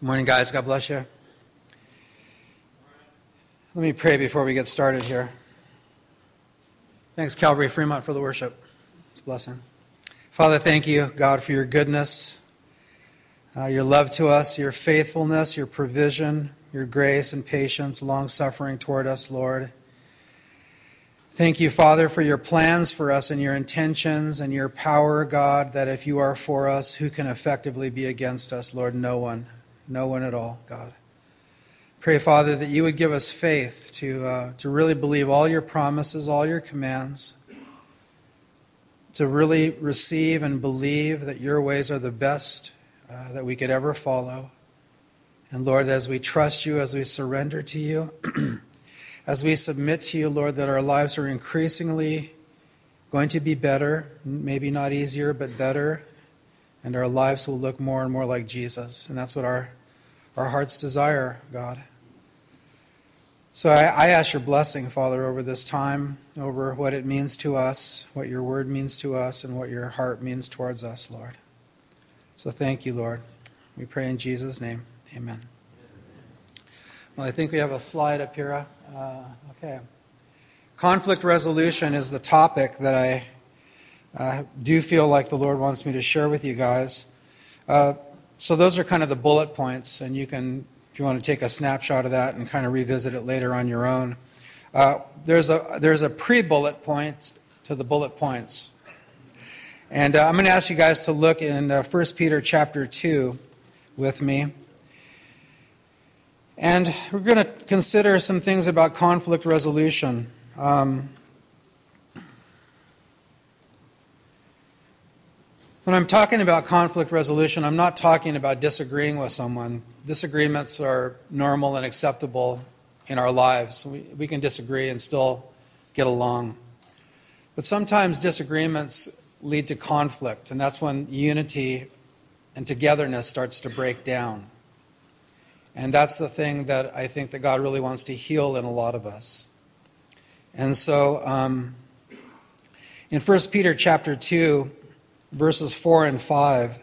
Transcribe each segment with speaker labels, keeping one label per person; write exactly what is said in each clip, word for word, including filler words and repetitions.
Speaker 1: Good morning, guys. God bless you. Let me pray before we get started here. Thanks, Calvary Fremont, for the worship. It's a blessing. Father, thank you, God, for your goodness, uh, your love to us, your faithfulness, your provision, your grace and patience, long-suffering toward us, Lord. Thank you, Father, for your plans for us and your intentions and your power, God, that if you are for us, who can effectively be against us, Lord? No one. No one at all, God. Pray, Father, that you would give us faith to uh, to really believe all your promises, all your commands, to really receive and believe that your ways are the best uh, that we could ever follow. And Lord, as we trust you, as we surrender to you, as we submit to you, Lord, that our lives are increasingly going to be better, maybe not easier, but better, and our lives will look more and more like Jesus. And that's what our, our hearts desire, God. So I, I ask your blessing, Father, over this time, over what it means to us, what your word means to us, and what your heart means towards us, Lord. So thank you, Lord. We pray in Jesus' name. Amen. Well, I think we have a slide up here. Uh, okay. Conflict resolution is the topic that I uh, do feel like the Lord wants me to share with you guys. Uh, so those are kind of the bullet points, and you can, if you want to take a snapshot of that and kind of revisit it later on your own. Uh, there's a there's a pre-bullet point to the bullet points. And uh, I'm going to ask you guys to look in uh, First Peter chapter two with me. And we're going to consider some things about conflict resolution. Um, when I'm talking about conflict resolution, I'm not talking about disagreeing with someone. Disagreements are normal and acceptable in our lives. We, we can disagree and still get along. But sometimes disagreements lead to conflict, and that's when unity and togetherness starts to break down. And that's the thing that I think that God really wants to heal in a lot of us. And so um, in First Peter chapter two, verses four and five,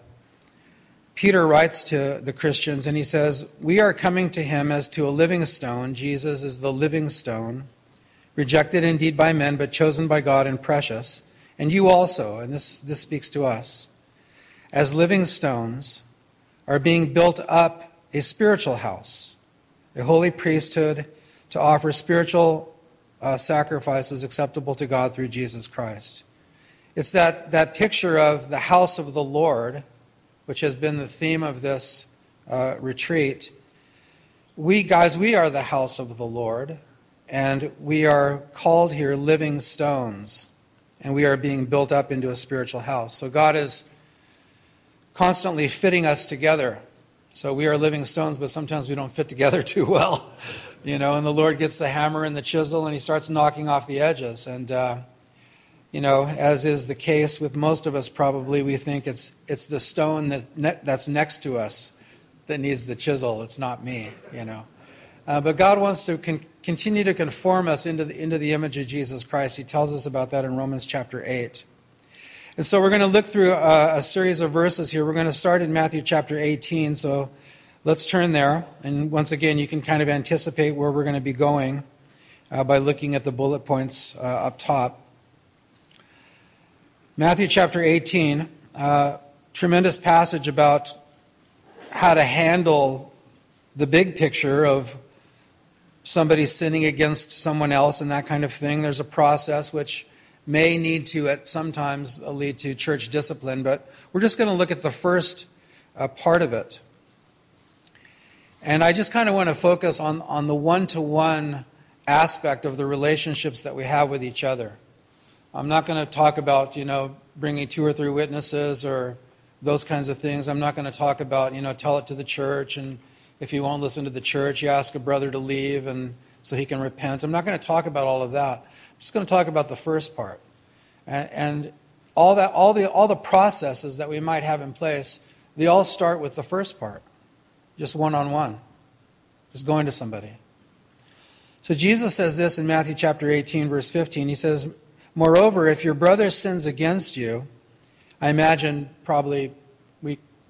Speaker 1: Peter writes to the Christians and he says, "We are coming to him as to a living stone." Jesus is the living stone, "rejected indeed by men, but chosen by God and precious. And you also," and this, this speaks to us, "as living stones are being built up a spiritual house, a holy priesthood, to offer spiritual uh, sacrifices acceptable to God through Jesus Christ." It's that, that picture of the house of the Lord, which has been the theme of this uh, retreat. We, guys, we are the house of the Lord, and we are called here living stones, and we are being built up into a spiritual house. So God is constantly fitting us together. So we are living stones, but sometimes we don't fit together too well, you know, and the Lord gets the hammer and the chisel and he starts knocking off the edges. And, uh, you know, as is the case with most of us probably, we think it's it's the stone that ne- that's next to us that needs the chisel. It's not me, you know. Uh, but God wants to con- continue to conform us into the, into the image of Jesus Christ. He tells us about that in Romans chapter eight. And so we're going to look through a, a series of verses here. We're going to start in Matthew chapter eighteen, so let's turn there. And once again, you can kind of anticipate where we're going to be going uh, by looking at the bullet points uh, up top. Matthew chapter eighteen, uh, tremendous passage about how to handle the big picture of somebody sinning against someone else and that kind of thing. There's a process which may need to at sometimes lead to church discipline, but we're just going to look at the first uh, part of it. And I just kind of want to focus on, on the one-to-one aspect of the relationships that we have with each other. I'm not going to talk about, you know, bringing two or three witnesses or those kinds of things. I'm not going to talk about, you know, tell it to the church, and if you won't listen to the church, you ask a brother to leave and so he can repent. I'm not going to talk about all of that. I'm just going to talk about the first part. And, and all that, all the all the processes that we might have in place, they all start with the first part. Just one-on-one. Just going to somebody. So Jesus says this in Matthew chapter eighteen, verse fifteen. He says, "Moreover, if your brother sins against you," I imagine probably we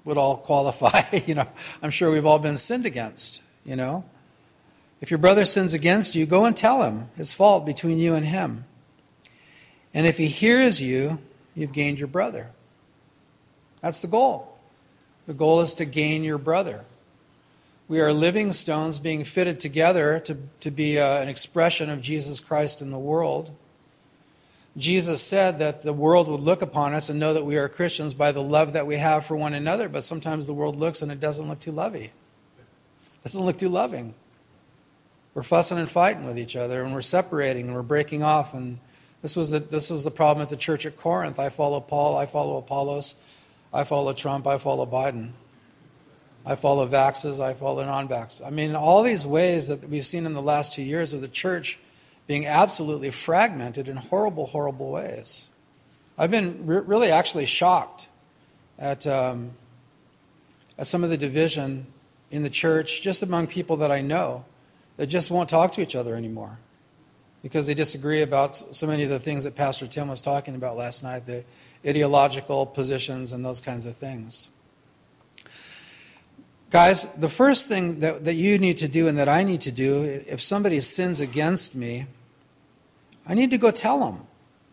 Speaker 1: would all qualify. You know, I'm sure we've all been sinned against, you know. If your brother sins against you, go and tell him his fault between you and him. And if he hears you, you've gained your brother. That's the goal. The goal is to gain your brother. We are living stones being fitted together to, to be uh, an expression of Jesus Christ in the world. Jesus said that the world would look upon us and know that we are Christians by the love that we have for one another, but sometimes the world looks and it doesn't look too lovey. It doesn't look too loving. We're fussing and fighting with each other, and we're separating, and we're breaking off. And this was the this was the problem at the church at Corinth. I follow Paul, I follow Apollos, I follow Trump, I follow Biden. I follow vaxxers, I follow non-vaxxers. I mean, all these ways that we've seen in the last two years of the church being absolutely fragmented in horrible, horrible ways. I've been re- really actually shocked at, um, at some of the division in the church, just among people that I know, that just won't talk to each other anymore because they disagree about so many of the things that Pastor Tim was talking about last night, the ideological positions and those kinds of things. Guys, the first thing that, that you need to do and that I need to do, if somebody sins against me, I need to go tell them.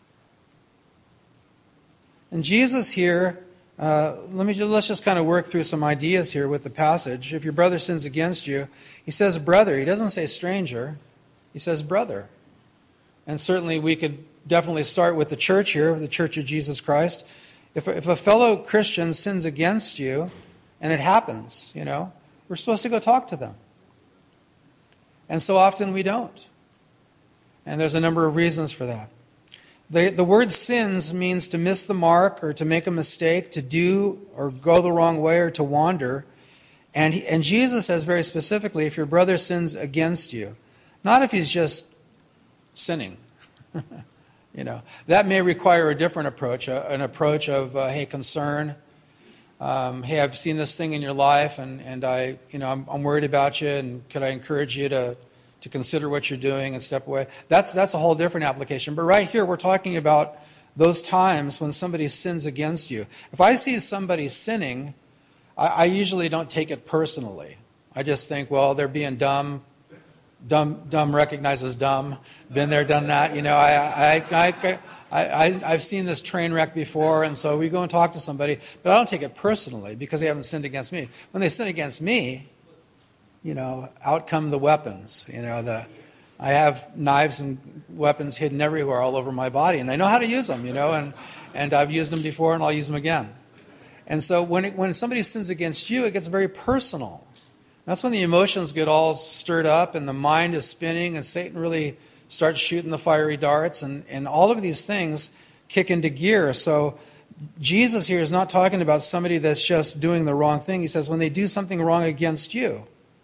Speaker 1: And Jesus here, uh, let me just, let's just kind of work through some ideas here with the passage. If your brother sins against you, he says brother. He doesn't say stranger. He says brother. And certainly we could definitely start with the church here, the Church of Jesus Christ. If, if a fellow Christian sins against you, and it happens, you know, we're supposed to go talk to them. And so often we don't. And there's a number of reasons for that. The, the word sins means to miss the mark or to make a mistake, to do or go the wrong way or to wander. And, he, and Jesus says very specifically, if your brother sins against you, not if he's just sinning. You know, that may require a different approach, a, an approach of, uh, hey, concern. Um, hey, I've seen this thing in your life, and, and I, you know, I'm, I'm worried about you, and could I encourage you to, to consider what you're doing and step away? That's that's a whole different application. But right here, we're talking about those times when somebody sins against you. If I see somebody sinning, I, I usually don't take it personally. I just think, well, they're being dumb. Dumb, dumb recognizes dumb. Been there, done that. You know, I, I, I, I, I, I've seen this train wreck before, and so we go and talk to somebody. But I don't take it personally because they haven't sinned against me. When they sin against me, you know, out come the weapons. You know, the I have knives and weapons hidden everywhere, all over my body, and I know how to use them. You know, and and I've used them before, and I'll use them again. And so when it, when somebody sins against you, it gets very personal. That's when the emotions get all stirred up and the mind is spinning and Satan really starts shooting the fiery darts, and, and all of these things kick into gear. So Jesus here is not talking about somebody that's just doing the wrong thing. He says when they do something wrong against you,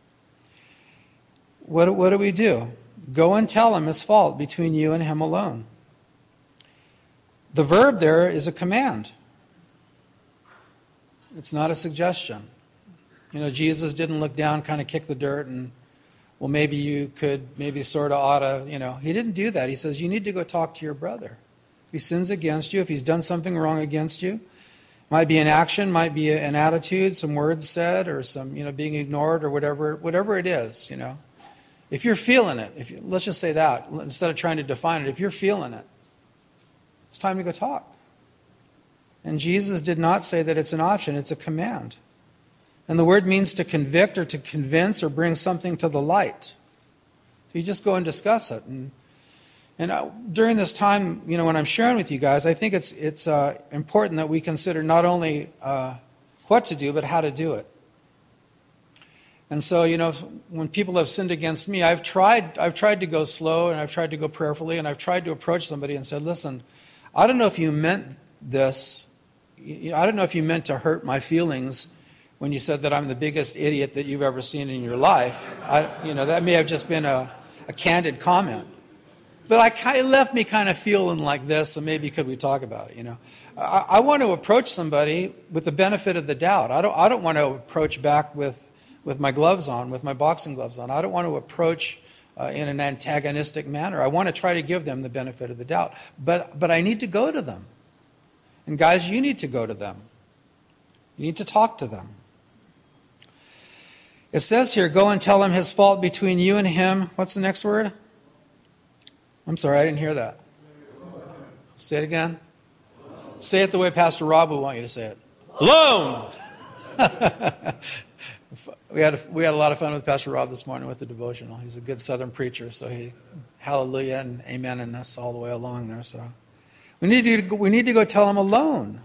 Speaker 1: what, what do we do? Go and tell him his fault between you and him alone. The verb there is a command. It's not a suggestion. You know, Jesus didn't look down, kind of kick the dirt, and, well, maybe you could, maybe sort of ought to, you know. He didn't do that. He says, you need to go talk to your brother. If he sins against you, if he's done something wrong against you, might be an action, might be an attitude, some words said, or some, you know, being ignored, or whatever, whatever it is, you know. If you're feeling it, if you, let's just say that, instead of trying to define it, if you're feeling it, it's time to go talk. And Jesus did not say that it's an option, it's a command. And the word means to convict or to convince or bring something to the light. So you just go and discuss it. And and uh, during this time, you know, when I'm sharing with you guys, I think it's it's uh, important that we consider not only uh, what to do, but how to do it. And so, you know, when people have sinned against me, I've tried I've tried to go slow, and I've tried to go prayerfully, and I've tried to approach somebody and said, listen, I don't know if you meant this. I don't know if you meant to hurt my feelings when you said that I'm the biggest idiot that you've ever seen in your life. I, you know, that may have just been a, a candid comment. But I kind of left me kind of feeling like this, so maybe could we talk about it, you know. I, I want to approach somebody with the benefit of the doubt. I don't I don't want to approach back with, with my gloves on, with my boxing gloves on. I don't want to approach uh, in an antagonistic manner. I want to try to give them the benefit of the doubt. But but I need to go to them. And guys, you need to go to them. You need to talk to them. It says here, go and tell him his fault between you and him. What's the next word? I'm sorry, I didn't hear that. Say it again. Say it the way Pastor Rob would want you to say it. Alone! we had a, we had a lot of fun with Pastor Rob this morning with the devotional. He's a good Southern preacher, so he hallelujah and amen and us all the way along there. So we need to we need to go tell him alone.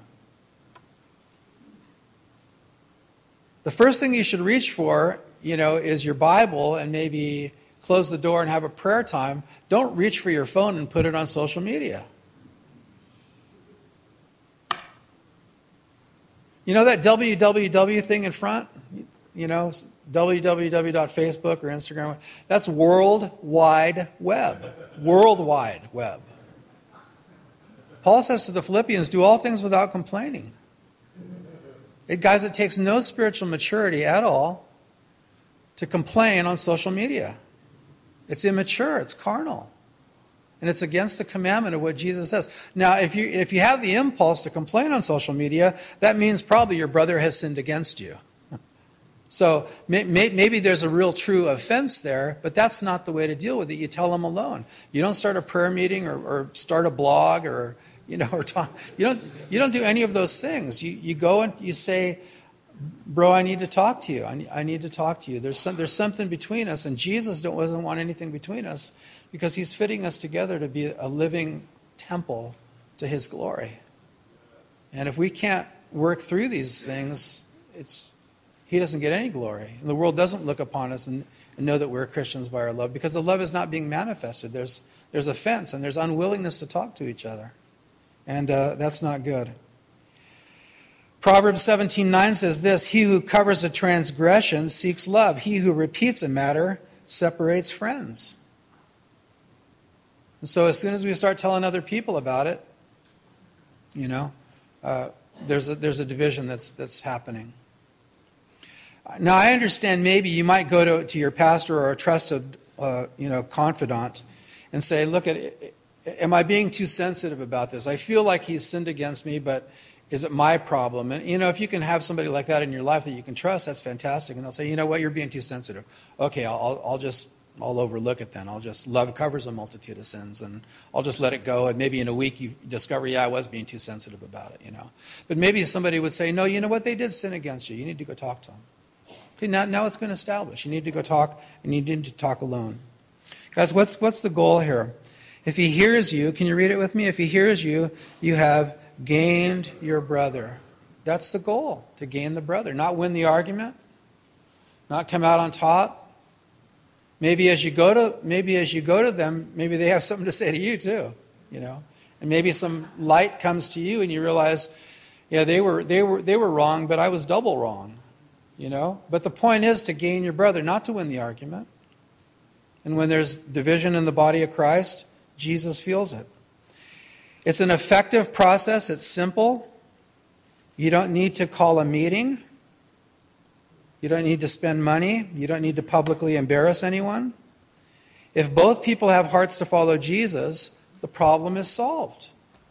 Speaker 1: The first thing you should reach for, you know, is your Bible, and maybe close the door and have a prayer time. Don't reach for your phone and put it on social media. You know that W W W thing in front? You know, w w w dot facebook or Instagram. That's World Wide Web. World Wide Web. Paul says to the Philippians, do all things without complaining. It, guys, it takes no spiritual maturity at all to complain on social media. It's immature. It's carnal. And it's against the commandment of what Jesus says. Now, if you if you have the impulse to complain on social media, that means probably your brother has sinned against you. So may, may, maybe there's a real true offense there, but that's not the way to deal with it. You tell them alone. You don't start a prayer meeting or, or start a blog or you know or talk. You don't you don't do any of those things. You you go and you say, bro, I need to talk to you. I need, I need to talk to you. There's some, there's something between us, and Jesus don't, doesn't want anything between us because he's fitting us together to be a living temple to his glory. And if we can't work through these things, it's he doesn't get any glory. And the world doesn't look upon us and, and know that we're Christians by our love because the love is not being manifested. There's there's offense and there's unwillingness to talk to each other. And uh, that's not good. Proverbs seventeen nine says this, he who covers a transgression seeks love. He who repeats a matter separates friends. And so as soon as we start telling other people about it, you know, uh, there's a, there's a division that's that's happening. Now, I understand maybe you might go to, to your pastor or a trusted, uh, you know, confidant and say, look, at, am I being too sensitive about this? I feel like he's sinned against me, but is it my problem? And, you know, if you can have somebody like that in your life that you can trust, that's fantastic. And they'll say, you know what, you're being too sensitive. Okay, I'll, I'll just, I'll overlook it then. I'll just, love covers a multitude of sins, and I'll just let it go. And maybe in a week you discover, yeah, I was being too sensitive about it, you know. But maybe somebody would say, no, you know what, they did sin against you. You need to go talk to them. Okay, now, now it's been established. You need to go talk, and you need to talk alone. Guys, what's what's the goal here? If he hears you, can you read it with me? If he hears you, you have gained your brother. That's the goal, to gain the brother. Not win the argument, not come out on top. Maybe as you go to maybe as you go to them, maybe they have something to say to you too, you know. And maybe some light comes to you and you realize, yeah, they were they were they were wrong, but I was double wrong. You know, but the point is to gain your brother, not to win the argument. And when there's division in the body of Christ, Jesus feels it. It's an effective process. It's simple. You don't need to call a meeting. You don't need to spend money. You don't need to publicly embarrass anyone. If both people have hearts to follow Jesus, the problem is solved.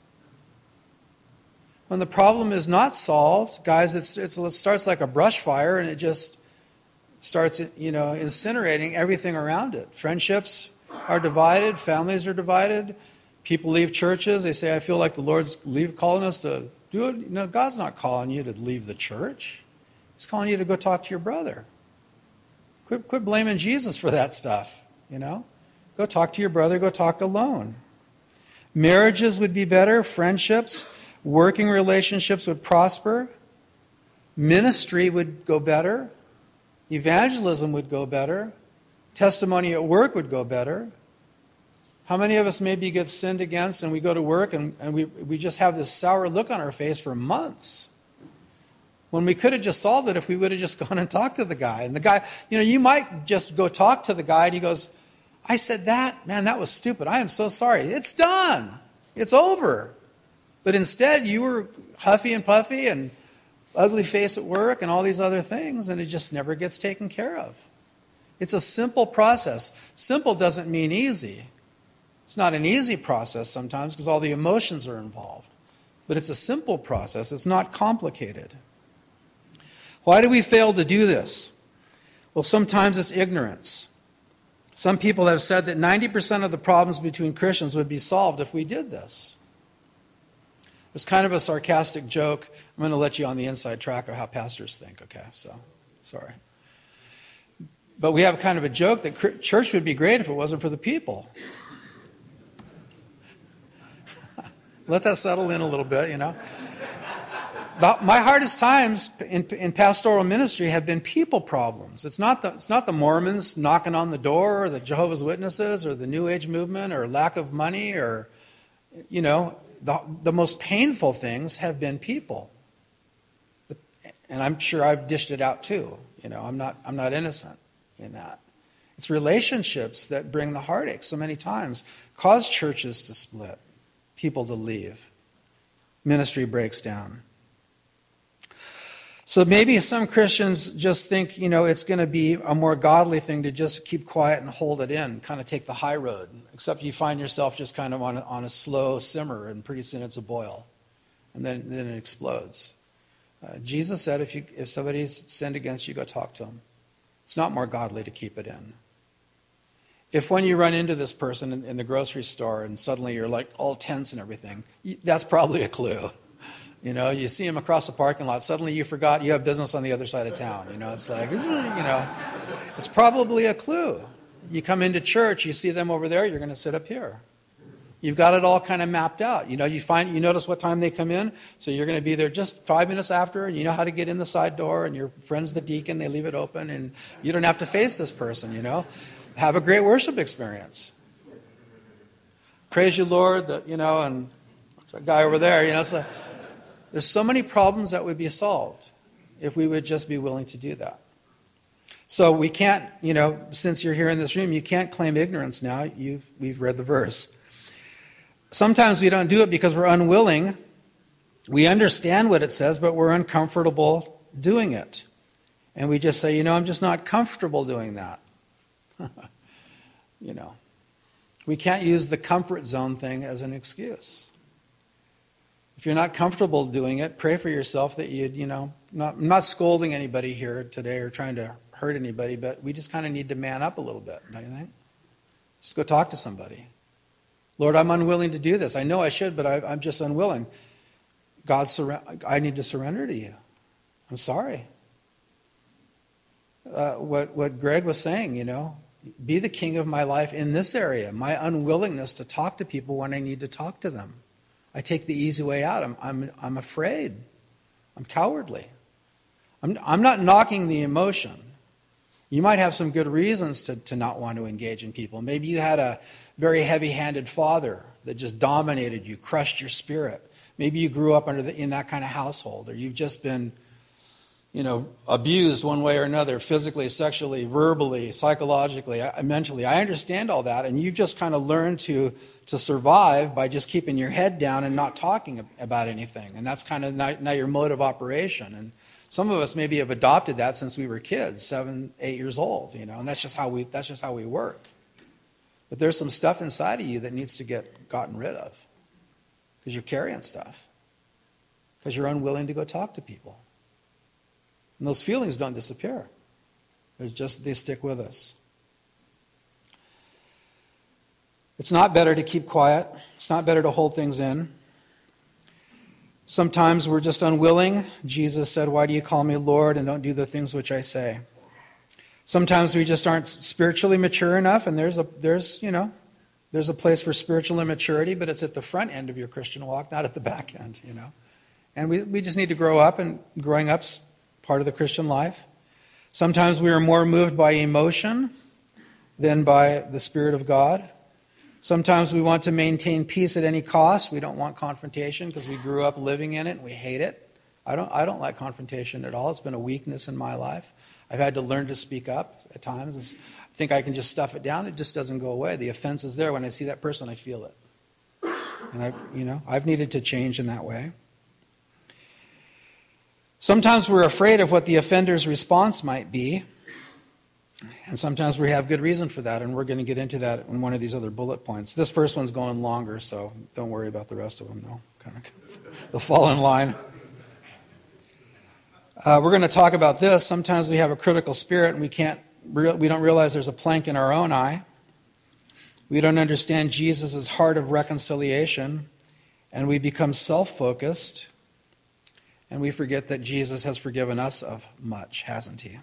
Speaker 1: When the problem is not solved, guys, it's, it's, it starts like a brush fire, and it just starts, you know, incinerating everything around it. Friendships are divided, families are divided, people leave churches. They say, "I feel like the Lord's leave, calling us to do it." You know, God's not calling you to leave the church. He's calling you to go talk to your brother. Quit, quit blaming Jesus for that stuff. You know, go talk to your brother. Go talk alone. Marriages would be better. Friendships. Working relationships would prosper. Ministry would go better. Evangelism would go better. Testimony at work would go better. How many of us maybe get sinned against and we go to work and, and we, we just have this sour look on our face for months? When we could have just solved it if we would have just gone and talked to the guy. And the guy, you know, you might just go talk to the guy and he goes, "I said that? Man, that was stupid. I am so sorry." It's done. It's over. But instead, you were huffy and puffy and ugly face at work and all these other things, and it just never gets taken care of. It's a simple process. Simple doesn't mean easy. It's not an easy process sometimes because all the emotions are involved. But it's a simple process. It's not complicated. Why do we fail to do this? Well, sometimes it's ignorance. Some people have said that ninety percent of the problems between Christians would be solved if we did this. It's kind of a sarcastic joke. I'm going to let you on the inside track of how pastors think, okay? So, sorry. But we have kind of a joke that church would be great if it wasn't for the people. Let that settle in a little bit, you know. The, my hardest times in, in pastoral ministry have been people problems. It's not the it's not the Mormons knocking on the door, or the Jehovah's Witnesses, or the New Age movement, or lack of money, or, you know, the the most painful things have been people. And I'm sure I've dished it out too. You know, I'm not I'm not innocent in that. It's relationships that bring the heartache so many times, cause churches to split, people to leave, ministry breaks down. So maybe some Christians just think, you know, it's going to be a more godly thing to just keep quiet and hold it in, kind of take the high road, except you find yourself just kind of on a, on a slow simmer, and pretty soon it's a boil, and then, then it explodes. Uh, Jesus said if you if somebody's sinned against you, go talk to them. It's not more godly to keep it in. If when you run into this person in, in the grocery store and suddenly you're like all tense and everything, that's probably a clue. You know, you see him across the parking lot, suddenly you forgot you have business on the other side of town. You know, it's like, you know, it's probably a clue. You come into church, you see them over there, you're going to sit up here. You've got it all kind of mapped out. You know, you find, you notice what time they come in, so you're going to be there just five minutes after, and you know how to get in the side door, and your friend's the deacon, they leave it open, and you don't have to face this person, you know. Have a great worship experience. Praise you, Lord, that, you know, and that guy over there, you know, so there's so many problems that would be solved if we would just be willing to do that. So we can't, you know, since you're here in this room, you can't claim ignorance now. You've, we've read the verse. Sometimes we don't do it because we're unwilling. We understand what it says, but we're uncomfortable doing it. And we just say, you know, I'm just not comfortable doing that. You know, we can't use the comfort zone thing as an excuse. If you're not comfortable doing it, pray for yourself that you'd, you know, not, I'm not scolding anybody here today or trying to hurt anybody, but we just kind of need to man up a little bit, don't you think? Just go talk to somebody. Lord, I'm unwilling to do this. I know I should, but I, I'm just unwilling. God, sur- I need to surrender to you. I'm sorry. Uh, what, what Greg was saying, you know, be the king of my life in this area. My unwillingness to talk to people when I need to talk to them. I take the easy way out. I'm, I'm, I'm afraid. I'm cowardly. I'm, I'm not knocking the emotion. You might have some good reasons to, to not want to engage in people. Maybe you had a very heavy-handed father that just dominated you, crushed your spirit. Maybe you grew up under the, in that kind of household, or you've just been, you know, abused one way or another, physically, sexually, verbally, psychologically, mentally. I understand all that, and you've just kind of learned to to survive by just keeping your head down and not talking about anything. And that's kind of now, now your mode of operation. And some of us maybe have adopted that since we were kids, seven, eight years old, you know, and that's just how we that's just how we work. But there's some stuff inside of you that needs to get gotten rid of because you're carrying stuff, because you're unwilling to go talk to people. And those feelings don't disappear. They're just, they stick with us. It's not better to keep quiet. It's not better to hold things in. Sometimes we're just unwilling. Jesus said, why do you call me Lord and don't do the things which I say? Sometimes we just aren't spiritually mature enough, and there's a, there's, you know, there's a place for spiritual immaturity, but it's at the front end of your Christian walk, not at the back end, you know. And we, we just need to grow up, and growing up's part of the Christian life. Sometimes we are more moved by emotion than by the Spirit of God. Sometimes we want to maintain peace at any cost. We don't want confrontation because we grew up living in it and we hate it. I don't I don't like confrontation at all. It's been a weakness in my life. I've had to learn to speak up at times. It's, I think I can just stuff it down. It just doesn't go away. The offense is there. When I see that person, I feel it. And I, you know, I've needed to change in that way. Sometimes we're afraid of what the offender's response might be. And sometimes we have good reason for that, and we're going to get into that in one of these other bullet points. This first one's going longer, so don't worry about the rest of them, though. Kind of, they'll fall in line. Uh, we're going to talk about this. Sometimes we have a critical spirit and we can't, we don't realize there's a plank in our own eye. We don't understand Jesus' heart of reconciliation, and we become self-focused, and we forget that Jesus has forgiven us of much, hasn't he?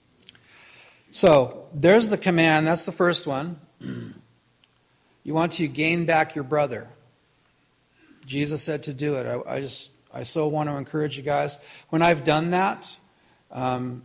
Speaker 1: So, there's the command. That's the first one. You want to gain back your brother. Jesus said to do it. I, I just, I so want to encourage you guys. When I've done that, um,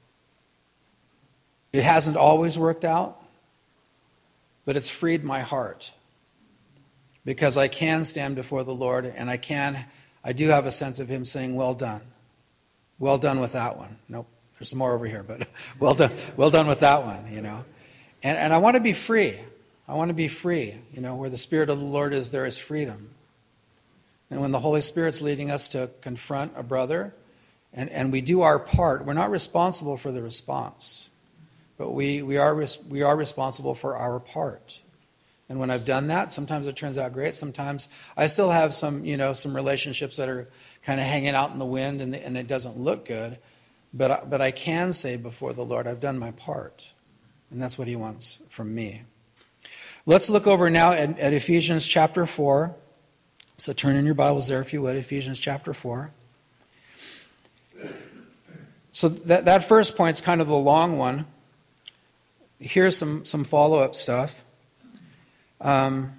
Speaker 1: it hasn't always worked out, but it's freed my heart. Because I can stand before the Lord, and I can, I do have a sense of him saying, well done. Well done with that one. Nope, there's some more over here, but well done, well done with that one, you know. And, and I want to be free. I want to be free. You know, where the Spirit of the Lord is, there is freedom. And when the Holy Spirit's leading us to confront a brother, and, and we do our part, we're not responsible for the response. But we, we are we are responsible for our part. And when I've done that, sometimes it turns out great. Sometimes I still have some, you know, some relationships that are kind of hanging out in the wind, and, the, and it doesn't look good. But but I can say before the Lord, I've done my part, and that's what He wants from me. Let's look over now at, at Ephesians chapter four. So turn in your Bibles there, if you would, Ephesians chapter four. So that that first point's kind of the long one. Here's some some follow-up stuff. Um,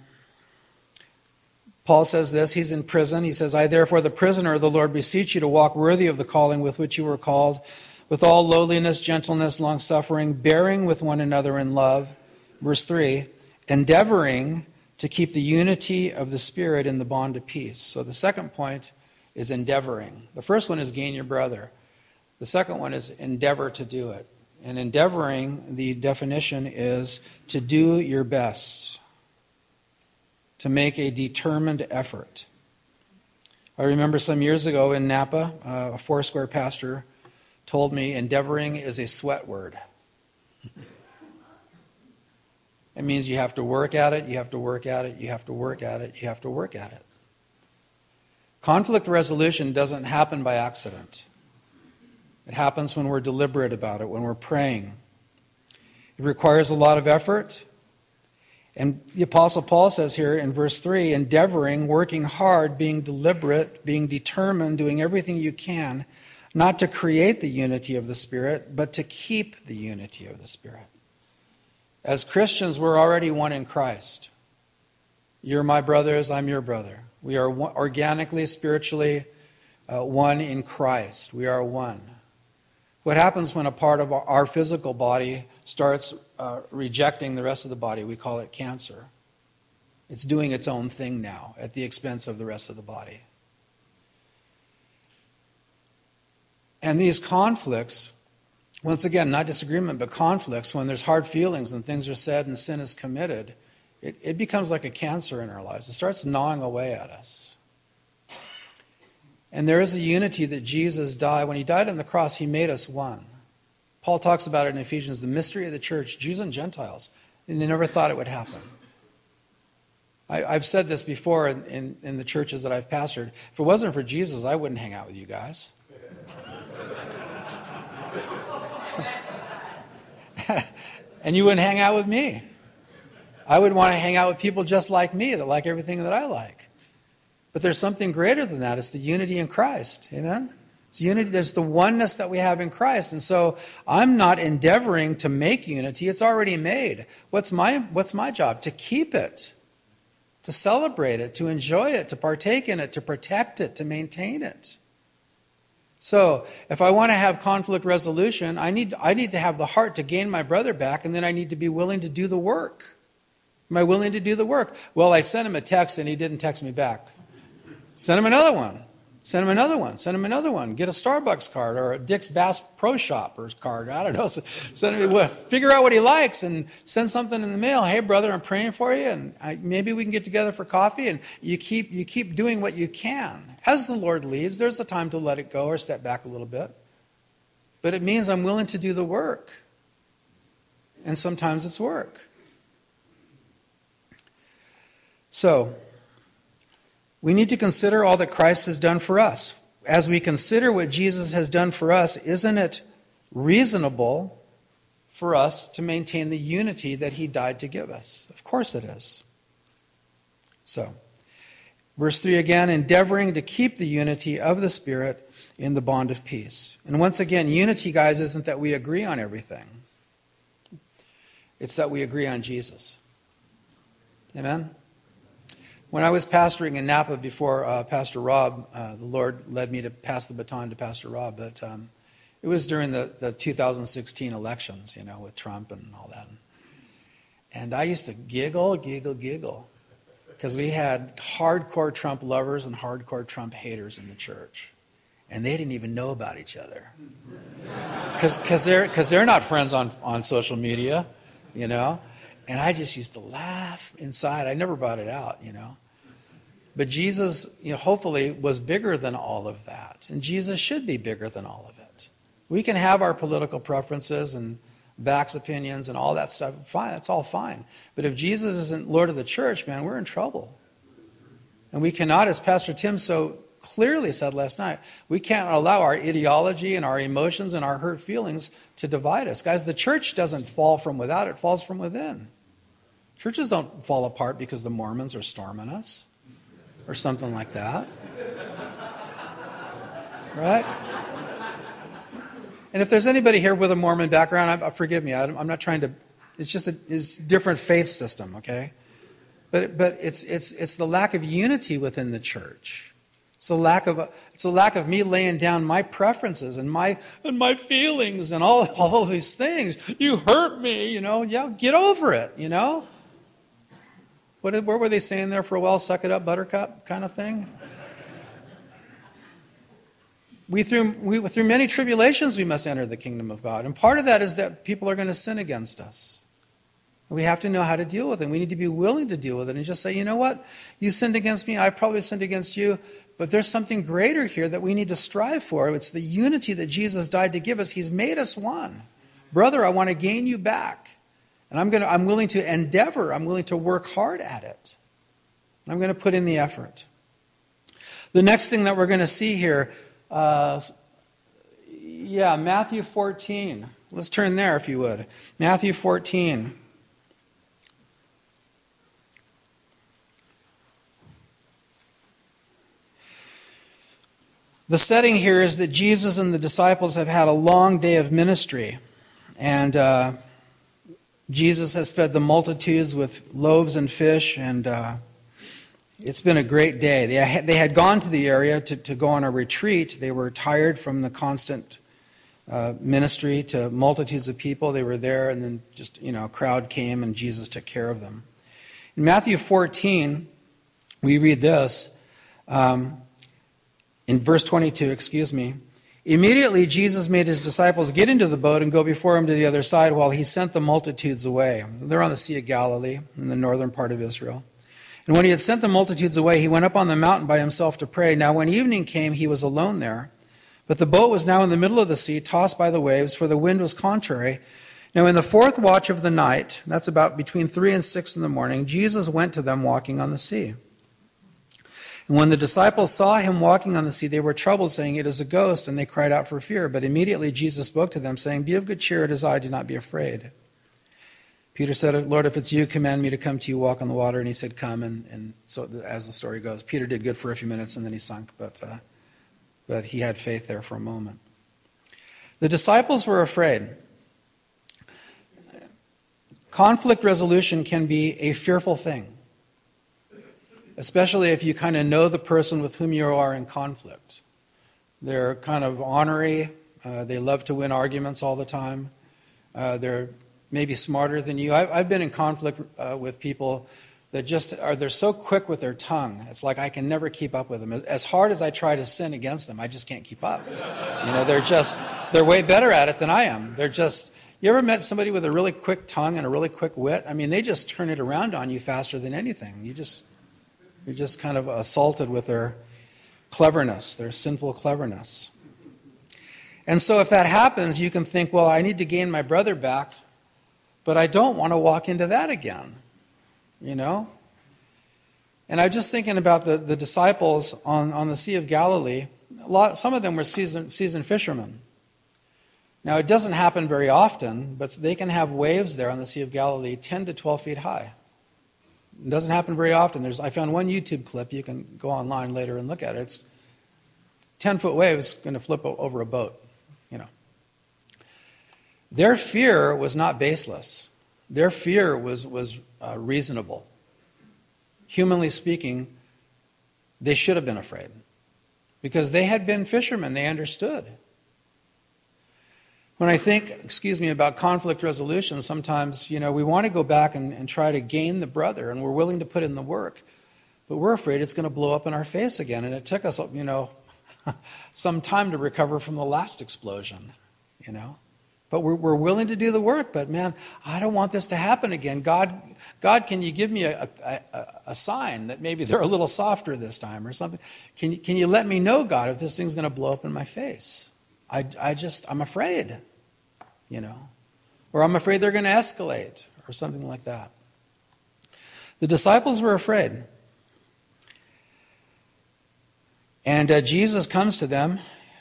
Speaker 1: Paul says this, he's in prison. He says, I therefore, the prisoner of the Lord, beseech you to walk worthy of the calling with which you were called, with all lowliness, gentleness, long-suffering, bearing with one another in love. Verse three, endeavoring to keep the unity of the Spirit in the bond of peace. So the second point is endeavoring. The first one is gain your brother. The second one is endeavor to do it. And endeavoring, the definition is to do your best. To make a determined effort. I remember some years ago in Napa, uh, a Foursquare pastor told me endeavoring is a sweat word. It means you have to work at it, you have to work at it, you have to work at it, you have to work at it. Conflict resolution doesn't happen by accident. It happens when we're deliberate about it, when we're praying. It requires a lot of effort. And the Apostle Paul says here in verse three, endeavoring, working hard, being deliberate, being determined, doing everything you can, not to create the unity of the Spirit, but to keep the unity of the Spirit. As Christians, we're already one in Christ. You're my brothers, I'm your brother. We are one, organically, spiritually uh, one in Christ. We are one. What happens when a part of our physical body starts uh, rejecting the rest of the body? We call it cancer. It's doing its own thing now at the expense of the rest of the body. And these conflicts, once again, not disagreement, but conflicts, when there's hard feelings and things are said and sin is committed, it, it becomes like a cancer in our lives. It starts gnawing away at us. And there is a unity that Jesus died. When he died on the cross, he made us one. Paul talks about it in Ephesians, the mystery of the church, Jews and Gentiles. And they never thought it would happen. I, I've said this before in, in, in the churches that I've pastored. If it wasn't for Jesus, I wouldn't hang out with you guys. And you wouldn't hang out with me. I would want to hang out with people just like me, that like everything that I like. But there's something greater than that. It's the unity in Christ. Amen? It's unity. There's the oneness that we have in Christ. And so I'm not endeavoring to make unity. It's already made. What's my, what's my job? To keep it. To celebrate it. To enjoy it. To partake in it. To protect it. To maintain it. So if I want to have conflict resolution, I need, I need to have the heart to gain my brother back, and then I need to be willing to do the work. Am I willing to do the work? Well, I sent him a text and he didn't text me back. Send him another one. Send him another one. Send him another one. Get a Starbucks card or a Dick's Bass Pro Shoppers card. I don't know. Send him, well, figure out what he likes and send something in the mail. Hey, brother, I'm praying for you, and I, maybe we can get together for coffee. And you keep you keep doing what you can as the Lord leads. There's a time to let it go or step back a little bit, but it means I'm willing to do the work. And sometimes it's work. So we need to consider all that Christ has done for us. as we consider what Jesus has done for us, isn't it reasonable for us to maintain the unity that he died to give us? Of course it is. So, verse three again, endeavoring to keep the unity of the Spirit in the bond of peace. And once again, unity, guys, isn't that we agree on everything. It's that we agree on Jesus. Amen? When I was pastoring in Napa before uh, Pastor Rob, uh, the Lord led me to pass the baton to Pastor Rob, but um, it was during the, the two thousand sixteen elections, you know, with Trump and all that. And I used to giggle, giggle, giggle, because we had hardcore Trump lovers and hardcore Trump haters in the church. And they didn't even know about each other. Because they're, cause they're not friends on, on social media, you know. And I just used to laugh inside. I never brought it out, you know. But Jesus, you know, hopefully was bigger than all of that. And Jesus should be bigger than all of it. We can have our political preferences and Vax opinions and all that stuff. Fine, that's all fine. But if Jesus isn't Lord of the church, man, we're in trouble. And we cannot, as Pastor Tim so clearly said last night, we can't allow our ideology and our emotions and our hurt feelings to divide us. Guys, the church doesn't fall from without, it falls from within. Churches don't fall apart because the Mormons are storming us or something like that. Right? And if there's anybody here with a Mormon background, I, forgive me, I, I'm not trying to, it's just a it's a different faith system, okay? But but it's it's it's the lack of unity within the church. It's a lack of it's a lack of me laying down my preferences and my and my feelings and all all of these things. You hurt me, you know. Yeah, get over it, you know. What what were they saying there for a while? Suck it up, buttercup, kind of thing. We through we through many tribulations we must enter the kingdom of God, and part of that is that people are going to sin against us. We have to know how to deal with it. We need to be willing to deal with it and just say, you know what? You sinned against me. I probably sinned against you. But there's something greater here that we need to strive for. It's the unity that Jesus died to give us. He's made us one. Brother, I want to gain you back. And I'm going to, I'm willing to endeavor. I'm willing to work hard at it. And I'm going to put in the effort. The next thing that we're going to see here, uh, yeah, Matthew fourteen. Let's turn there if you would. Matthew fourteen. The setting here is that Jesus and the disciples have had a long day of ministry. And uh, Jesus has fed the multitudes with loaves and fish, and uh, it's been a great day. They had, they had gone to the area to, to go on a retreat. They were tired from the constant uh, ministry to multitudes of people. They were there, and then just, you know, a crowd came, and Jesus took care of them. In Matthew fourteen, we read this. Um, In verse twenty-two, excuse me, immediately Jesus made his disciples get into the boat and go before him to the other side while he sent the multitudes away. They're on the Sea of Galilee in the northern part of Israel. And when he had sent the multitudes away, he went up on the mountain by himself to pray. Now when evening came, he was alone there. But the boat was now in the middle of the sea, tossed by the waves, for the wind was contrary. Now in the fourth watch of the night, that's about between three and six in the morning, Jesus went to them walking on the sea. And when the disciples saw him walking on the sea, they were troubled, saying, "It is a ghost," and they cried out for fear. But immediately Jesus spoke to them, saying, "Be of good cheer, it is I, do not be afraid." Peter said, "Lord, if it's you, command me to come to you, walk on the water." And he said, "Come." And, and so as the story goes, Peter did good for a few minutes, and then he sunk. But, uh, but he had faith there for a moment. The disciples were afraid. Conflict resolution can be a fearful thing, especially if you kind of know the person with whom you are in conflict. They're kind of ornery. Uh, they love to win arguments all the time. Uh, they're maybe smarter than you. I've, I've been in conflict uh, with people that just are, they're so quick with their tongue. It's like I can never keep up with them. As, as hard as I try to sin against them, I just can't keep up. You know, they're just, they're way better at it than I am. They're just, you ever met somebody with a really quick tongue and a really quick wit? I mean, they just turn it around on you faster than anything. You just... You're just kind of assaulted with their cleverness, their sinful cleverness. And so if that happens, you can think, well, I need to gain my brother back, but I don't want to walk into that again, you know? And I'm just thinking about the, the disciples on, on the Sea of Galilee. A lot, some of them were seasoned, seasoned fishermen. Now, it doesn't happen very often, but they can have waves there on the Sea of Galilee ten to twelve feet high. It doesn't happen very often. There's, I found one YouTube clip. You can go online later and look at it. It's ten-foot waves going to flip over a boat, you know. Their fear was not baseless. Their fear was, was uh, reasonable. Humanly speaking, they should have been afraid. Because they had been fishermen. They understood. When I think, excuse me, about conflict resolution, sometimes, you know, we want to go back and, and try to gain the brother, and we're willing to put in the work. But we're afraid it's going to blow up in our face again. And it took us, you know, some time to recover from the last explosion, you know. But we're, we're willing to do the work. But, man, I don't want this to happen again. God, God, can you give me a, a, a sign that maybe they're a little softer this time or something? Can you, can you let me know, God, if this thing's going to blow up in my face? I, I just, I'm afraid, you know. Or I'm afraid they're going to escalate or something like that. The disciples were afraid. And uh, Jesus comes to them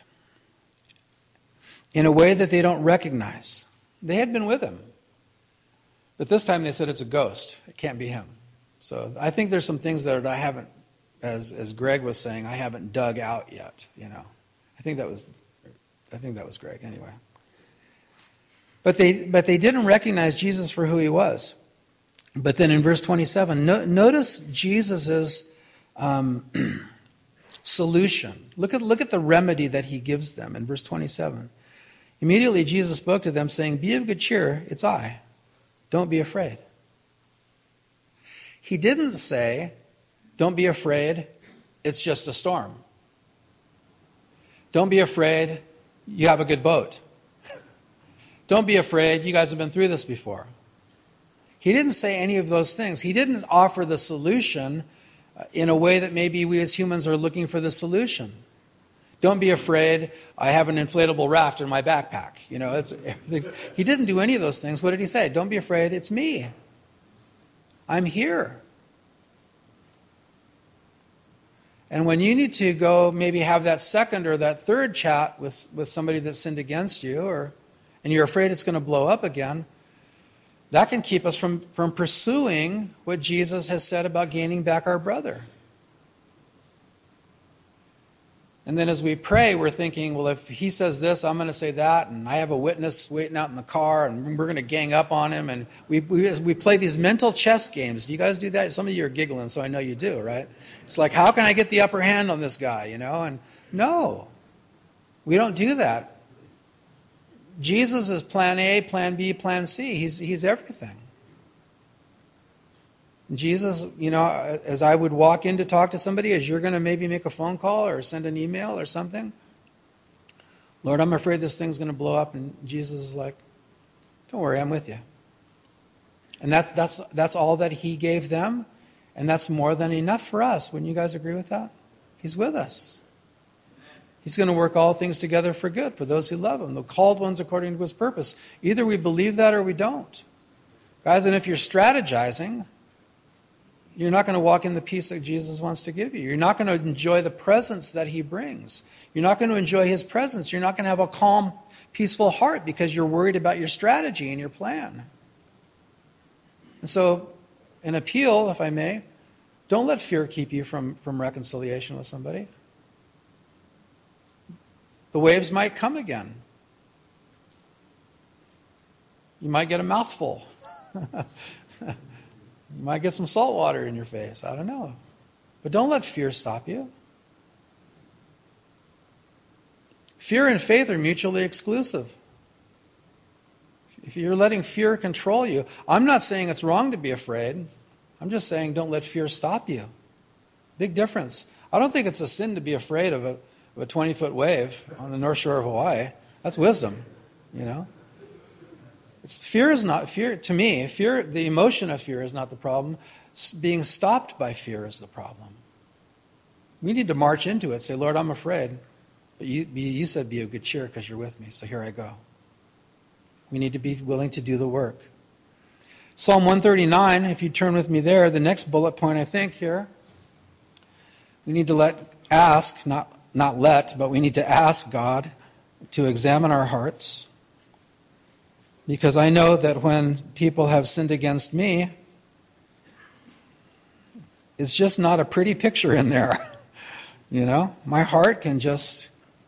Speaker 1: in a way that they don't recognize. They had been with him. But this time they said it's a ghost. It can't be him. So I think there's some things that I haven't, as as Greg was saying, I haven't dug out yet, you know. I think that was I think that was Greg anyway. But they but they didn't recognize Jesus for who he was. But then in verse twenty-seven, no, notice Jesus's um, solution. Look at look at the remedy that he gives them in verse twenty-seven. Immediately Jesus spoke to them, saying, "Be of good cheer, it's I. Don't be afraid." He didn't say, "Don't be afraid, it's just a storm. Don't be afraid, you have a good boat. Don't be afraid, you guys have been through this before." He didn't say any of those things. He didn't offer the solution in a way that maybe we as humans are looking for the solution. Don't be afraid, I have an inflatable raft in my backpack. You know, it's, he didn't do any of those things. What did he say? Don't be afraid, it's me. I'm here. And when you need to go maybe have that second or that third chat with, with somebody that sinned against you, or and you're afraid it's going to blow up again, that can keep us from, from pursuing what Jesus has said about gaining back our brother. And then as we pray, we're thinking, well, if he says this, I'm going to say that, and I have a witness waiting out in the car, and we're going to gang up on him. And we, we we play these mental chess games. Do you guys do that? Some of you are giggling, so I know you do, right? It's like, how can I get the upper hand on this guy, you know? And no, we don't do that. Jesus is plan A, plan B, plan C. He's he's everything. Jesus, you know, as I would walk in to talk to somebody, as you're going to maybe make a phone call or send an email or something, Lord, I'm afraid this thing's going to blow up. And Jesus is like, don't worry, I'm with you. And that's that's that's all that he gave them, and that's more than enough for us. Wouldn't you guys agree with that? He's with us. He's going to work all things together for good for those who love him, the called ones according to his purpose. Either we believe that or we don't. Guys, and if you're strategizing, you're not going to walk in the peace that Jesus wants to give you. You're not going to enjoy the presence that he brings. You're not going to enjoy his presence. You're not going to have a calm, peaceful heart because you're worried about your strategy and your plan. And so, an appeal, if I may, don't let fear keep you from, from reconciliation with somebody. The waves might come again. You might get a mouthful. You might get some salt water in your face. I don't know. But don't let fear stop you. Fear and faith are mutually exclusive. If you're letting fear control you, I'm not saying it's wrong to be afraid. I'm just saying don't let fear stop you. Big difference. I don't think it's a sin to be afraid of a, of a twenty-foot wave on the North Shore of Hawaii. That's wisdom, you know. It's, fear is not, fear to me, fear, the emotion of fear is not the problem. Being stopped by fear is the problem. We need to march into it, say, Lord, I'm afraid. But you, you said be of good cheer because you're with me, so here I go. We need to be willing to do the work. Psalm one thirty-nine, if you turn with me there, the next bullet point I think here, we need to let ask, not not let, but we need to ask God to examine our hearts. Because I know that when people have sinned against me, it's just not a pretty picture in there. You know, my heart can just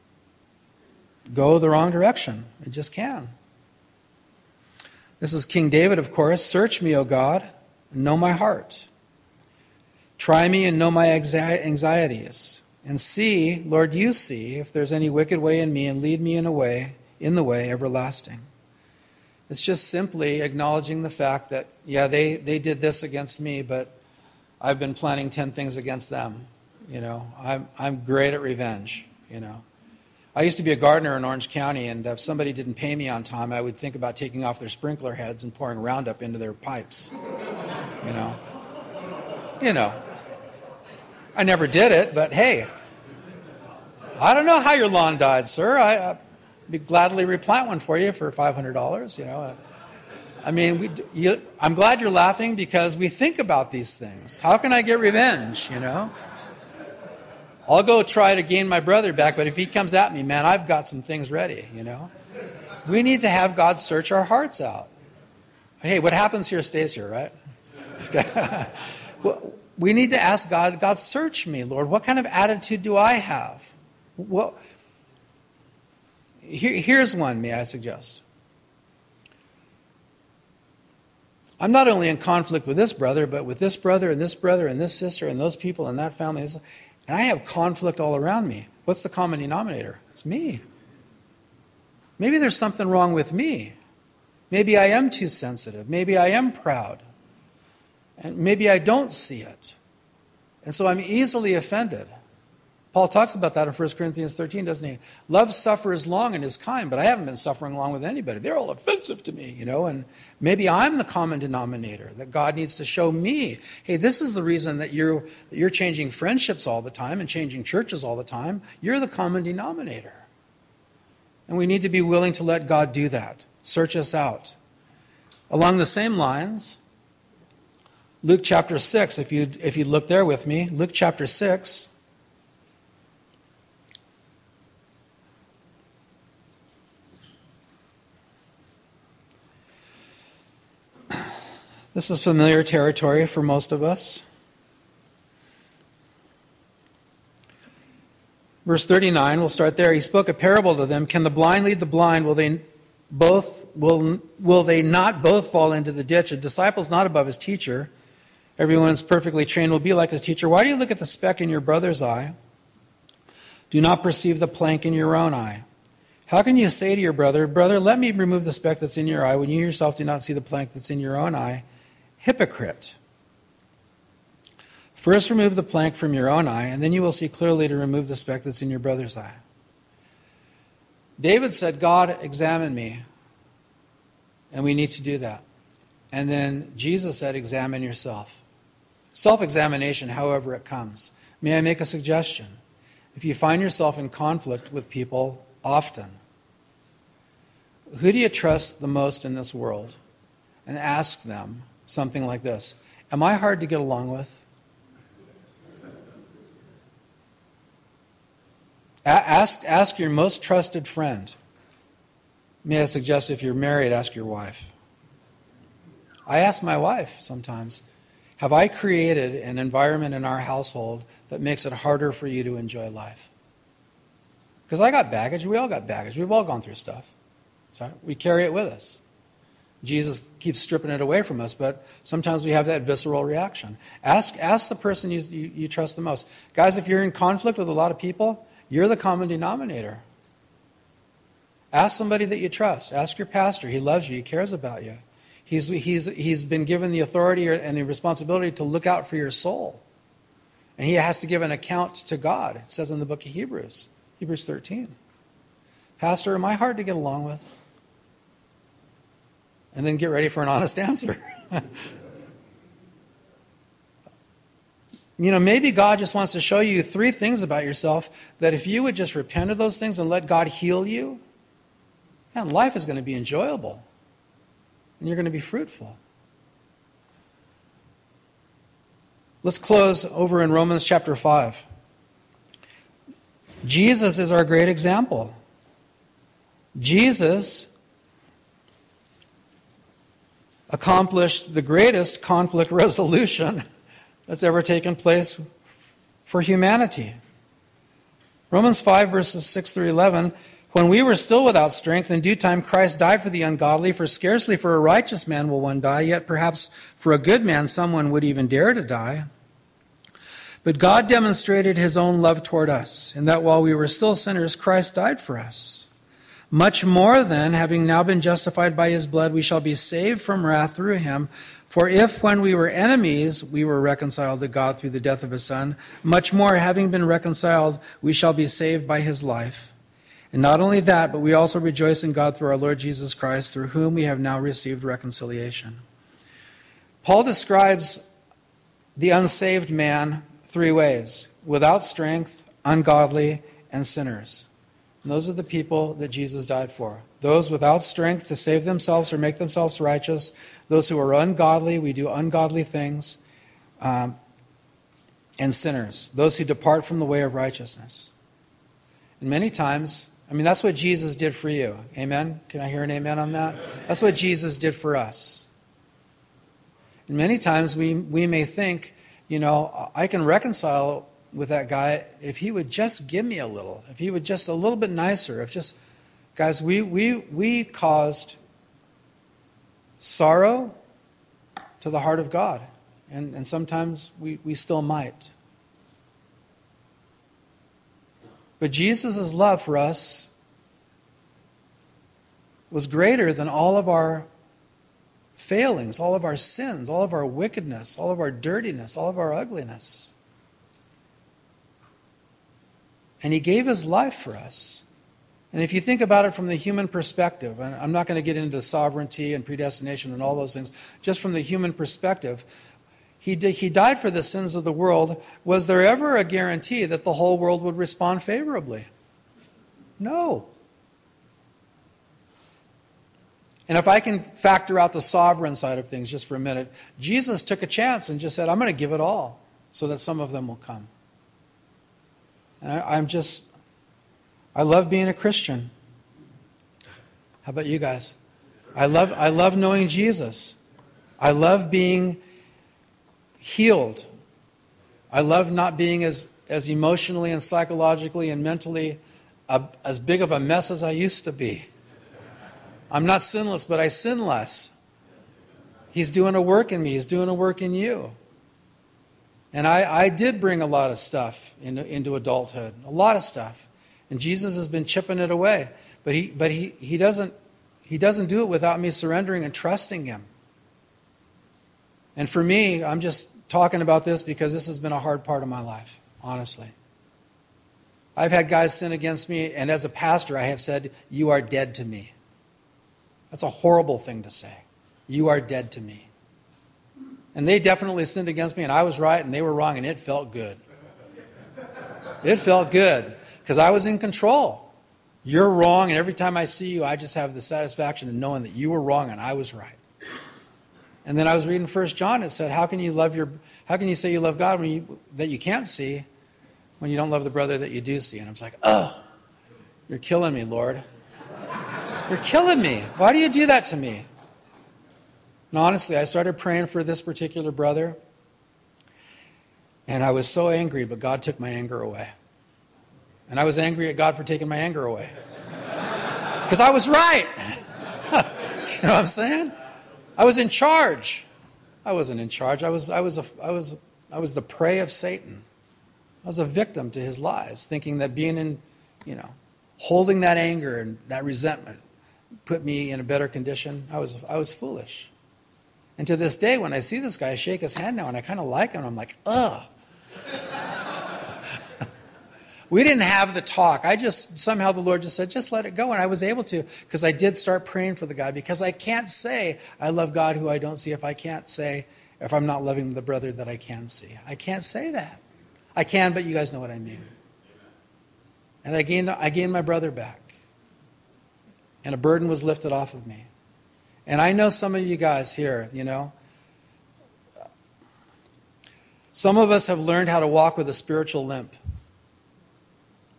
Speaker 1: go the wrong direction. It just can. This is King David, of course. Search me, O God, and know my heart. Try me and know my anxieties. And see, Lord, you see, if there's any wicked way in me, and lead me in a way, in the way everlasting. It's just simply acknowledging the fact that, yeah, they, they did this against me, but I've been planning ten things against them. You know, I'm I'm great at revenge. You know, I used to be a gardener in Orange County, and if somebody didn't pay me on time, I would think about taking off their sprinkler heads and pouring Roundup into their pipes. You know, you know. I never did it, but hey, I don't know how your lawn died, sir. I, I'd gladly replant one for you for five hundred dollars. You know. I mean, we, you, I'm glad you're laughing because we think about these things. How can I get revenge, you know? I'll go try to gain my brother back, but if he comes at me, man, I've got some things ready, you know? We need to have God search our hearts out. Hey, what happens here stays here, right? Okay. Well, we need to ask God, God, search me, Lord. What kind of attitude do I have? Well, here, here's one, may I suggest. I'm not only in conflict with this brother, but with this brother and this brother and this sister and those people and that family. And I have conflict all around me. What's the common denominator? It's me. Maybe there's something wrong with me. Maybe I am too sensitive. Maybe I am proud. And maybe I don't see it. And so I'm easily offended. Paul talks about that in First Corinthians thirteen, doesn't he? Love suffers long and is kind, but I haven't been suffering long with anybody. They're all offensive to me, you know, and maybe I'm the common denominator that God needs to show me. Hey, this is the reason that you're, that you're changing friendships all the time and changing churches all the time. You're the common denominator. And we need to be willing to let God do that. Search us out. Along the same lines, Luke chapter six, if you if you look there with me, Luke chapter six. This is familiar territory for most of us. Verse thirty-nine, we'll start there. He spoke a parable to them. Can the blind lead the blind? Will they both will will they not both fall into the ditch? A disciple's not above his teacher. Everyone is perfectly trained will be like his teacher. Why do you look at the speck in your brother's eye? Do not perceive the plank in your own eye. How can you say to your brother, brother, let me remove the speck that's in your eye, when you yourself do not see the plank that's in your own eye? Hypocrite. First remove the plank from your own eye, and then you will see clearly to remove the speck that's in your brother's eye. David said, God, examine me. And we need to do that. And then Jesus said, examine yourself. Self-examination, however it comes. May I make a suggestion? If you find yourself in conflict with people often, who do you trust the most in this world? And ask them something like this. Am I hard to get along with? A- ask, ask your most trusted friend. May I suggest if you're married, ask your wife. I ask my wife sometimes, have I created an environment in our household that makes it harder for you to enjoy life? Because I got baggage. We all got baggage. We've all gone through stuff. So we carry it with us. Jesus keeps stripping it away from us, but sometimes we have that visceral reaction. Ask ask the person you, you, you trust the most. Guys, if you're in conflict with a lot of people, you're the common denominator. Ask somebody that you trust. Ask your pastor. He loves you. He cares about you. He's, he's, he's been given the authority and the responsibility to look out for your soul. And he has to give an account to God. It says in the book of Hebrews, Hebrews thirteen. Pastor, am I hard to get along with? And then get ready for an honest answer. You know, maybe God just wants to show you three things about yourself that if you would just repent of those things and let God heal you, man, life is going to be enjoyable. And you're going to be fruitful. Let's close over in Romans chapter five. Jesus is our great example. Jesus accomplished the greatest conflict resolution that's ever taken place for humanity. Romans five, verses six through eleven, when we were still without strength, in due time Christ died for the ungodly, for scarcely for a righteous man will one die, yet perhaps for a good man someone would even dare to die. But God demonstrated his own love toward us, in that while we were still sinners, Christ died for us. Much more then, having now been justified by his blood, we shall be saved from wrath through him. For if when we were enemies, we were reconciled to God through the death of his Son, much more, having been reconciled, we shall be saved by his life. And not only that, but we also rejoice in God through our Lord Jesus Christ, through whom we have now received reconciliation. Paul describes the unsaved man three ways: without strength, ungodly, and sinners. And those are the people that Jesus died for. Those without strength to save themselves or make themselves righteous. Those who are ungodly, we do ungodly things. Um, and sinners. Those who depart from the way of righteousness. And many times, I mean, that's what Jesus did for you. Amen? Can I hear an amen on that? That's what Jesus did for us. And many times we, we may think, you know, I can reconcile with that guy if he would just give me a little, if he would just a little bit nicer, if just, guys, we we we caused sorrow to the heart of God, and and sometimes we we still might. But Jesus' love for us was greater than all of our failings, all of our sins, all of our wickedness, all of our dirtiness, all of our ugliness. And he gave his life for us. And if you think about it from the human perspective, and I'm not going to get into sovereignty and predestination and all those things, just from the human perspective, he did, he died for the sins of the world. Was there ever a guarantee that the whole world would respond favorably? No. And if I can factor out the sovereign side of things just for a minute, Jesus took a chance and just said, I'm going to give it all so that some of them will come. And I, I'm just, I love being a Christian. How about you guys? I love, I love knowing Jesus. I love being healed. I love not being as, as emotionally and psychologically and mentally a, as big of a mess as I used to be. I'm not sinless, but I sin less. He's doing a work in me. He's doing a work in you. And I, I did bring a lot of stuff into, into adulthood, a lot of stuff. And Jesus has been chipping it away. But he but he, he doesn't he doesn't do it without me surrendering and trusting him. And for me, I'm just talking about this because this has been a hard part of my life, honestly. I've had guys sin against me, and as a pastor, I have said, you are dead to me. That's a horrible thing to say. You are dead to me. And they definitely sinned against me, and I was right, and they were wrong, and it felt good. It felt good, because I was in control. You're wrong, and every time I see you, I just have the satisfaction of knowing that you were wrong and I was right. And then I was reading First John, it said, how can you love your, how can you say you love God when you, that you can't see, when you don't love the brother that you do see? And I was like, oh, you're killing me, Lord. You're killing me. Why do you do that to me? And honestly, I started praying for this particular brother, and I was so angry, but God took my anger away. And I was angry at God for taking my anger away. Because I was right. You know what I'm saying? I was in charge. I wasn't in charge. I was I was a, I was I was the prey of Satan. I was a victim to his lies, thinking that being in, you know, holding that anger and that resentment put me in a better condition. I was I was foolish. And to this day, when I see this guy, I shake his hand now, and I kind of like him. I'm like, ugh. We didn't have the talk. I just, somehow the Lord just said, just let it go. And I was able to, because I did start praying for the guy, because I can't say I love God who I don't see if I can't say, if I'm not loving the brother that I can see. I can't say that. I can, but you guys know what I mean. And I gained, I gained my brother back. And a burden was lifted off of me. And I know some of you guys here, you know, some of us have learned how to walk with a spiritual limp.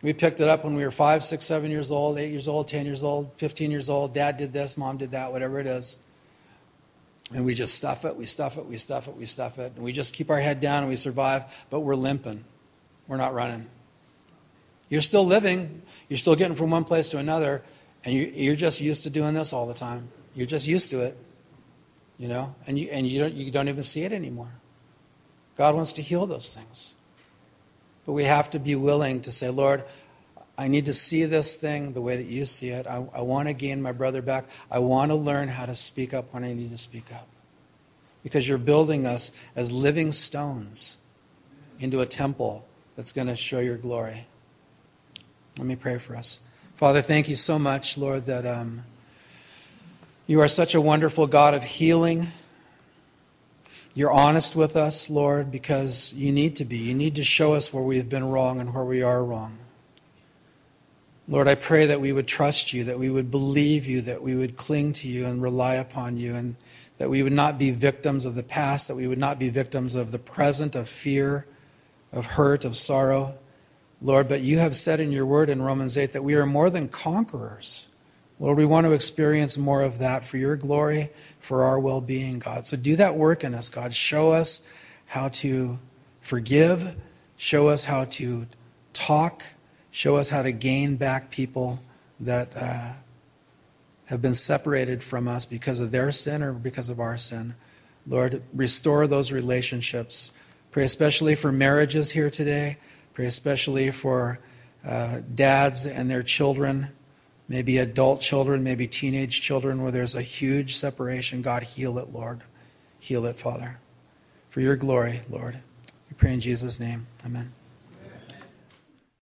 Speaker 1: We picked it up when we were five, six, seven years old, eight years old, ten years old, fifteen years old. Dad did this, mom did that, whatever it is. And we just stuff it, we stuff it, we stuff it, we stuff it. And we just keep our head down and we survive, but we're limping. We're not running. You're still living. You're still getting from one place to another. And you, you're just used to doing this all the time. You're just used to it. You know? And you and you don't you don't even see it anymore. God wants to heal those things. But we have to be willing to say, Lord, I need to see this thing the way that you see it. I, I want to gain my brother back. I want to learn how to speak up when I need to speak up. Because you're building us as living stones into a temple that's going to show your glory. Let me pray for us. Father, thank you so much, Lord, that um, you are such a wonderful God of healing. You're honest with us, Lord, because you need to be. You need to show us where we've been wrong and where we are wrong. Lord, I pray that we would trust you, that we would believe you, that we would cling to you and rely upon you, and that we would not be victims of the past, that we would not be victims of the present, of fear, of hurt, of sorrow. Lord, but you have said in your word in Romans eight that we are more than conquerors. Lord, we want to experience more of that for your glory, for our well-being, God. So do that work in us, God. Show us how to forgive. Show us how to talk. Show us how to gain back people that uh, have been separated from us because of their sin or because of our sin. Lord, restore those relationships. Pray especially for marriages here today. Pray especially for uh, dads and their children, maybe adult children, maybe teenage children where there's a huge separation. God, heal it, Lord. Heal it, Father. For your glory, Lord. We pray in Jesus' name. Amen.